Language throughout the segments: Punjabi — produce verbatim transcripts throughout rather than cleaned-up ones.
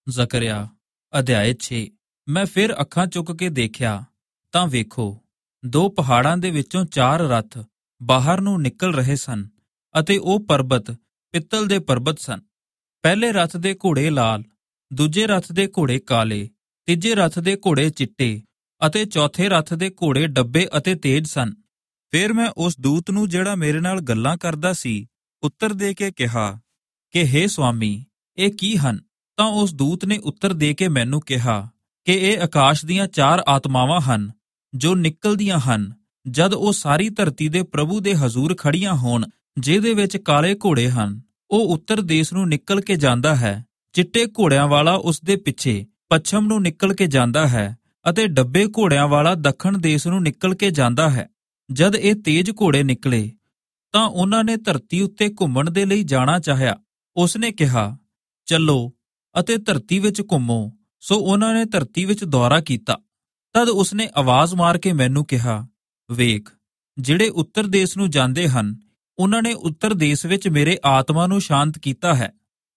ਜ਼ਕਰਿਆ ਅਧਿਆਇ ਛੇ। ਮੈਂ ਫਿਰ ਅੱਖਾਂ ਚੁੱਕ ਕੇ ਦੇਖਿਆ ਤਾਂ ਵੇਖੋ, ਦੋ ਪਹਾੜਾਂ ਦੇ ਵਿੱਚੋਂ ਚਾਰ ਰੱਥ ਬਾਹਰ ਨੂੰ ਨਿਕਲ ਰਹੇ ਸਨ, ਅਤੇ ਉਹ ਪਰਬਤ ਪਿੱਤਲ ਦੇ ਪਰਬਤ ਸਨ। ਪਹਿਲੇ ਰੱਥ ਦੇ ਘੋੜੇ ਲਾਲ, ਦੂਜੇ ਰੱਥ ਦੇ ਘੋੜੇ ਕਾਲੇ, ਤੀਜੇ ਰੱਥ ਦੇ ਘੋੜੇ ਚਿੱਟੇ, ਅਤੇ ਚੌਥੇ ਰੱਥ ਦੇ ਘੋੜੇ ਡੱਬੇ ਅਤੇ ਤੇਜ਼ ਸਨ। ਫਿਰ ਮੈਂ ਉਸ ਦੂਤ ਨੂੰ ਜਿਹੜਾ ਮੇਰੇ ਨਾਲ ਗੱਲਾਂ ਕਰਦਾ ਸੀ ਉੱਤਰ ਦੇ ਕੇ ਕਿਹਾ ਕਿ ਹੇ ਸੁਆਮੀ, ਇਹ ਕੀ ਹਨ? ਤਾਂ ਉਸ ਦੂਤ ਨੇ ਉੱਤਰ ਦੇ ਕੇ ਮੈਨੂੰ ਕਿਹਾ ਕਿ ਇਹ ਆਕਾਸ਼ ਦੀਆਂ ਚਾਰ ਆਤਮਾਵਾਂ ਹਨ ਜੋ ਨਿਕਲਦੀਆਂ ਹਨ ਜਦ ਉਹ ਸਾਰੀ ਧਰਤੀ ਦੇ ਪ੍ਰਭੂ ਦੇ ਹਜ਼ੂਰ ਖੜੀਆਂ ਹੋਣ, ਜਿਹਦੇ ਵਿੱਚ ਕਾਲੇ ਘੋੜੇ ਹਨ। ਉਹ ਉੱਤਰ ਦੇਸ਼ ਨੂੰ ਨਿਕਲ ਕੇ ਜਾਂਦਾ ਹੈ, ਚਿੱਟੇ ਘੋੜਿਆਂ ਵਾਲਾ ਉਸ ਦੇ ਪਿੱਛੇ ਪੱਛਮ ਨੂੰ ਨਿਕਲ ਕੇ ਜਾਂਦਾ ਹੈ, ਅਤੇ ਡੱਬੇ ਘੋੜਿਆਂ ਵਾਲਾ ਦੱਖਣ ਦੇਸ਼ ਨੂੰ ਨਿਕਲ ਕੇ ਜਾਂਦਾ ਹੈ। ਜਦ ਇਹ ਤੇਜ਼ ਘੋੜੇ ਨਿਕਲੇ ਤਾਂ ਉਹਨਾਂ ਨੇ ਧਰਤੀ ਉੱਤੇ ਘੁੰਮਣ ਦੇ ਲਈ ਜਾਣਾ ਚਾਹਿਆ। ਉਸਨੇ ਕਿਹਾ, ਚੱਲੋ ਅਤੇ ਧਰਤੀ ਵਿੱਚ ਘੁੰਮੋ। ਸੋ ਉਹਨਾਂ ਨੇ ਧਰਤੀ ਵਿੱਚ ਦੌਰਾ ਕੀਤਾ। ਤਦ ਉਸਨੇ ਆਵਾਜ਼ ਮਾਰ ਕੇ ਮੈਨੂੰ ਕਿਹਾ, ਵੇਖ, ਜਿਹੜੇ ਉੱਤਰ ਦੇਸ਼ ਨੂੰ ਜਾਂਦੇ ਹਨ, ਉਹਨਾਂ ਨੇ ਉੱਤਰ ਦੇਸ਼ ਵਿੱਚ ਮੇਰੇ ਆਤਮਾ ਨੂੰ ਸ਼ਾਂਤ ਕੀਤਾ ਹੈ।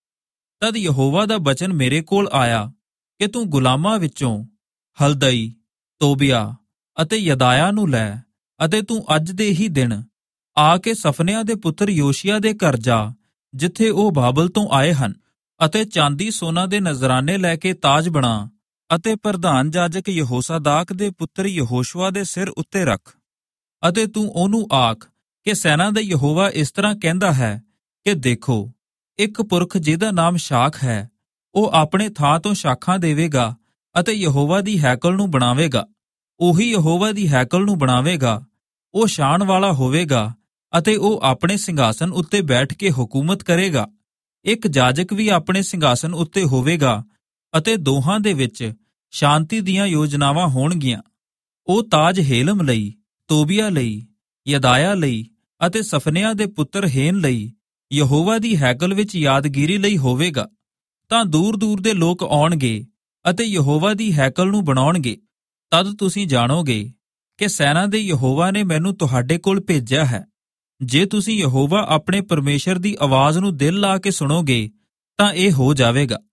ਤਦ ਯਹੋਵਾ ਦਾ ਬਚਨ ਮੇਰੇ ਕੋਲ ਆਇਆ ਕਿ ਤੂੰ ਗੁਲਾਮਾਂ ਵਿੱਚੋਂ ਹਲਦਈ, ਤੋਬੀਆ ਅਤੇ ਯਦਾਇਆ ਨੂੰ ਲੈ, ਅਤੇ ਤੂੰ ਅੱਜ ਦੇ ਹੀ ਦਿਨ ਆ ਕੇ ਸਫਨਿਆਂ ਦੇ ਪੁੱਤਰ ਯੋਸ਼ੀਆ ਦੇ ਘਰ ਜਾ, ਜਿੱਥੇ ਉਹ ਬਾਬਲ ਤੋਂ ਆਏ ਹਨ, ਅਤੇ ਚਾਂਦੀ ਸੋਨਾ ਦੇ ਨਜ਼ਰਾਨੇ ਲੈ ਕੇ ਤਾਜ ਬਣਾ, ਅਤੇ ਪ੍ਰਧਾਨ ਜਾਜਕ ਯਹੋਸਾਦਾਕ ਦੇ ਪੁੱਤਰ ਯਹੋਸ਼ੁਆ ਦੇ ਸਿਰ ਉੱਤੇ ਰੱਖ। ਅਤੇ ਤੂੰ ਉਹਨੂੰ ਆਖ ਕਿ ਸੈਨਾ ਦਾ ਯਹੋਵਾ ਇਸ ਤਰ੍ਹਾਂ ਕਹਿੰਦਾ ਹੈ ਕਿ ਦੇਖੋ, ਇੱਕ ਪੁਰਖ ਜਿਹਦਾ ਨਾਮ ਸ਼ਾਖ ਹੈ, ਉਹ ਆਪਣੇ ਥਾਂ ਤੋਂ ਸ਼ਾਖਾਂ ਦੇਵੇਗਾ ਅਤੇ ਯਹੋਵਾ ਦੀ ਹੈਕਲ ਨੂੰ ਬਣਾਵੇਗਾ। ਉਹੀ ਯਹੋਵਾ ਦੀ ਹੈਕਲ ਨੂੰ ਬਣਾਵੇਗਾ। ਉਹ ਸ਼ਾਨ ਵਾਲਾ ਹੋਵੇਗਾ ਅਤੇ ਉਹ ਆਪਣੇ ਸਿੰਘਾਸਨ ਉੱਤੇ ਬੈਠ ਕੇ ਹਕੂਮਤ ਕਰੇਗਾ। ਇੱਕ ਜਾਜਕ ਵੀ ਆਪਣੇ ਸਿੰਘਾਸਨ ਉੱਤੇ ਹੋਵੇਗਾ, ਅਤੇ ਦੋਹਾਂ ਦੇ ਵਿੱਚ ਸ਼ਾਂਤੀ ਦੀਆਂ ਯੋਜਨਾਵਾਂ ਹੋਣਗੀਆਂ। ਉਹ ਤਾਜ ਹੇਲਮ ਲਈ, ਤੋਬੀਆ ਲਈ, ਯਦਾਇਆ ਲਈ ਅਤੇ ਸਫਨਿਆਂ ਦੇ ਪੁੱਤਰ ਹੇਨ ਲਈ ਯਹੋਵਾ ਦੀ ਹੈਕਲ ਵਿੱਚ ਯਾਦਗੀਰੀ ਲਈ ਹੋਵੇਗਾ। ਤਾਂ ਦੂਰ ਦੂਰ ਦੇ ਲੋਕ ਆਉਣਗੇ ਅਤੇ ਯਹੋਵਾ ਦੀ ਹੈਕਲ ਨੂੰ ਬਣਾਉਣਗੇ। ਤਦ ਤੁਸੀਂ ਜਾਣੋਗੇ ਕਿ ਸੈਨਾ ਦੇ ਯਹੋਵਾ ਨੇ ਮੈਨੂੰ ਤੁਹਾਡੇ ਕੋਲ ਭੇਜਿਆ ਹੈ। ਜੇ ਤੁਸੀਂ ਯਹੋਵਾ ਆਪਣੇ ਪਰਮੇਸ਼ਰ ਦੀ ਆਵਾਜ਼ ਨੂੰ ਦਿਲ ਲਾ ਕੇ ਸੁਣੋਗੇ ਤਾਂ ਇਹ ਹੋ ਜਾਵੇਗਾ।